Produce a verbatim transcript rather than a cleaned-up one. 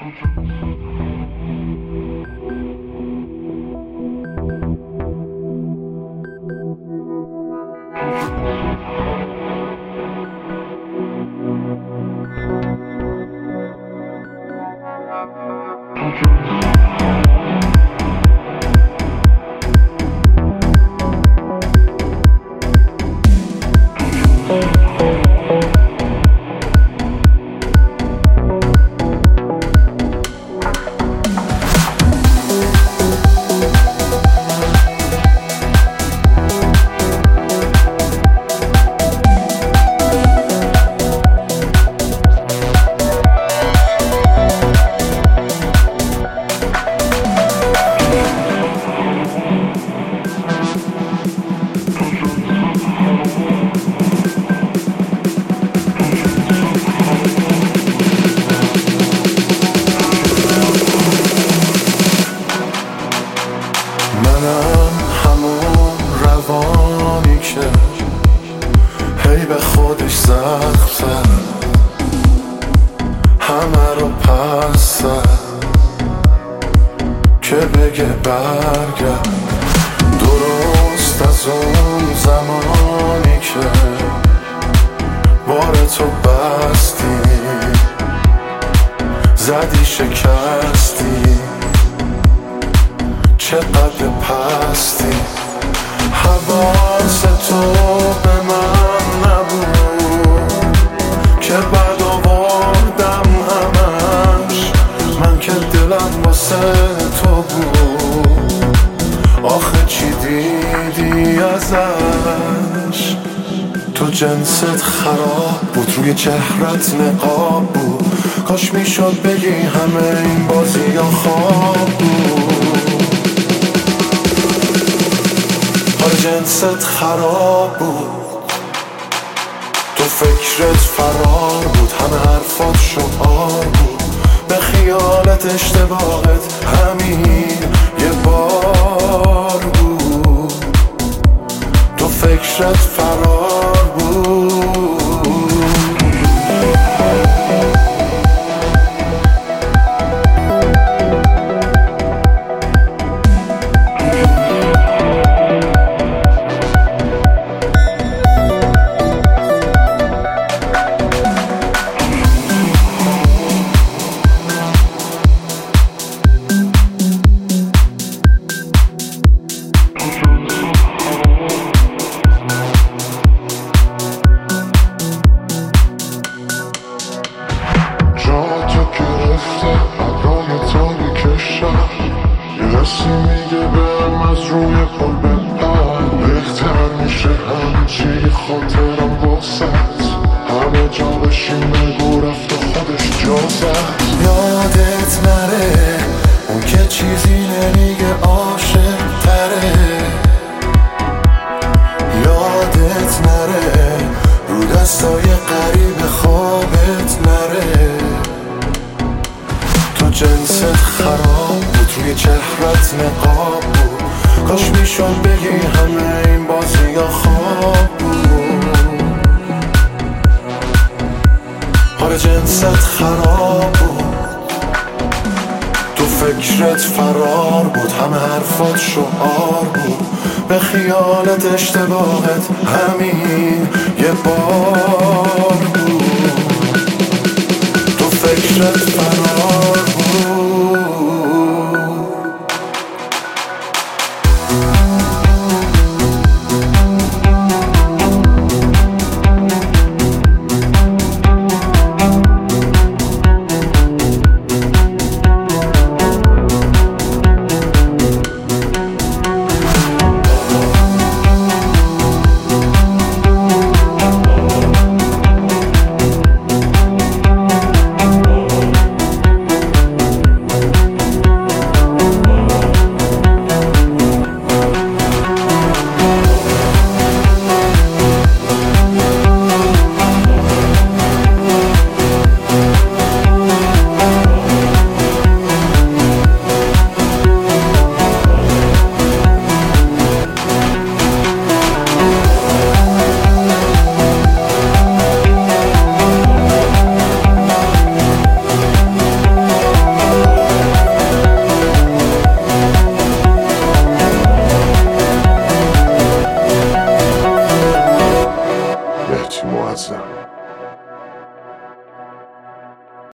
منم همون روانی که هی به خودش زخم زد، همه رو پس زد که بگه برگرد. درست از اون زمانی که بار تو بستی، زدی شکستی، چقدر پستی. حواس تو به من نبود که بعد آوردم همش، من که دلم واسه تو بود. آخه چی دیدی ازش؟ تو جنست خراب بود، روی چهرت نقاب بود. کاش میشد بگی همه این بازی ها خواب بود. حال جنست خراب بود، تو فکرت فرار بود، همه حرفات شعار بود. به خیالت اشتباهت همین یه بار بود، تو فکرت فرار بود. کسی میگه برم از روی پل بپر، بهتر میشه همچی خاطرم باست. همه جا بشین بگو رفت و خودش جا زد. یادت نره اون که چیزی نمیگه عاشق تره. یادت نره رو دستای قریب خوابت نره. تو جنست خراب بود، روی چهرت نقاب بود. کاش میشد بگی همه این بازی ها خواب بود. حال جنست خراب بود، تو فکرت فرار بود، همه حرفات شعار بود. به خیالت اشتباهت همین یه بار بود، تو فکرت فرار بود. معظم.